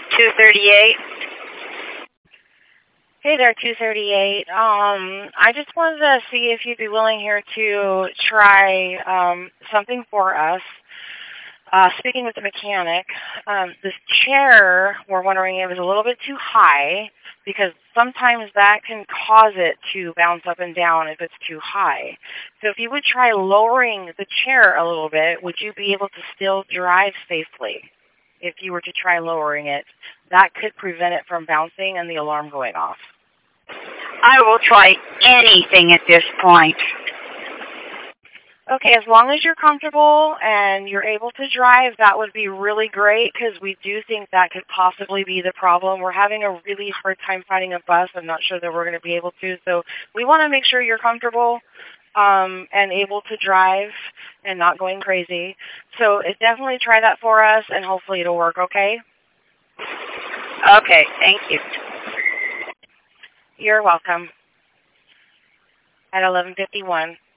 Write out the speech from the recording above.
238. Hey there, 238. I just wanted to see if you'd be willing here to try something for us. Speaking with the mechanic, this chair, we're wondering if it was a little bit too high because sometimes that can cause it to bounce up and down if it's too high. So if you would try lowering the chair a little bit, would you be able to still drive safely if you were to try lowering it? That could prevent it from bouncing and the alarm going off. I will try anything at this point. Okay, as long as you're comfortable and you're able to drive, that would be really great because we do think that could possibly be the problem. We're having a really hard time finding a bus. I'm not sure that we're going to be able to. So we want to make sure you're comfortable and able to drive and not going crazy. So definitely try that for us and hopefully it'll work, okay? Okay, thank you. You're welcome. At 11:51.